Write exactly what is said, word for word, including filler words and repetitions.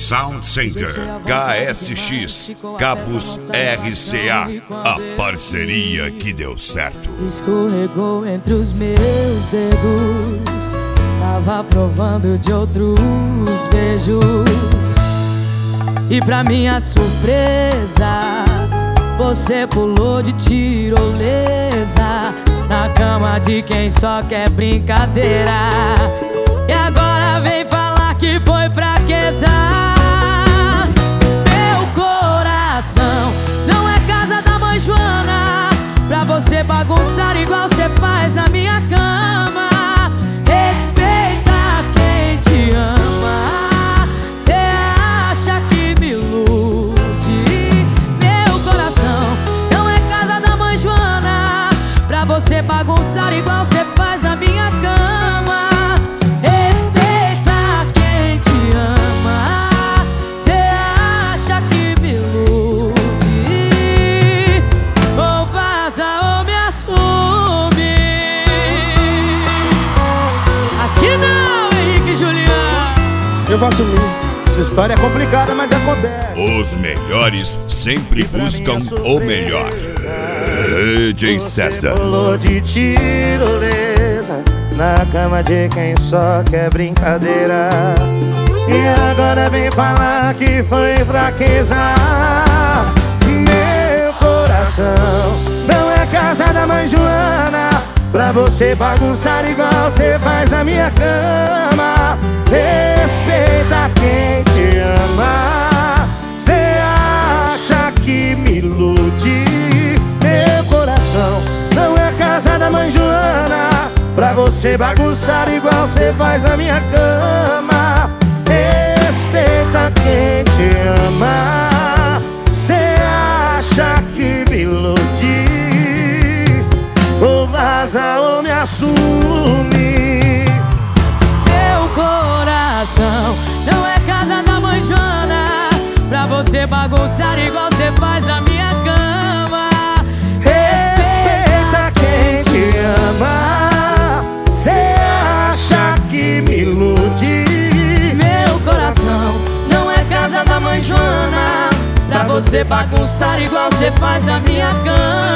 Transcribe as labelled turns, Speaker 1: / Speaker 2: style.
Speaker 1: Sound Center, K S X, Cabos R C A, a parceria que deu certo.
Speaker 2: Escorregou entre os meus dedos, tava provando de outros beijos. E pra minha surpresa, você pulou de tirolesa na cama de quem só quer brincadeira. E agora vem falar que foi fraqueza. Meu coração não é casa da mãe Joana pra você bagunçar igual você faz na minha cama. Respeita quem te ama, cê acha que me ilude. Meu coração não é casa da mãe Joana pra você bagunçar igual você faz na minha cama. Respeita quem te ama, cê acha que me ilude. Ou vaza ou me assume. Aqui não, Henrique e Juliano.
Speaker 3: Eu vou assumir. Essa história é complicada, mas acontece.
Speaker 1: Os melhores sempre buscam o melhor. D J César.
Speaker 4: Você pulou de tirolesa na cama de quem só quer brincadeira. E agora vem falar que foi fraqueza. Meu coração não é casa da mãe Joana pra você bagunçar igual você faz na minha cama. Respeita quem te ama, cê acha que me ilude. Meu coração não é casa da mãe Joana pra você bagunçar igual você faz na minha cama. Respeita quem te ama, cê acha que me ilude. Ou vaza ou me assume.
Speaker 2: Meu coração não é casa da mãe Joana pra você bagunçar igual você faz na minha cama.
Speaker 4: Respeita quem te ama, cê acha que me ilude.
Speaker 2: Meu coração não é casa da mãe Joana pra você bagunçar igual você faz na minha cama.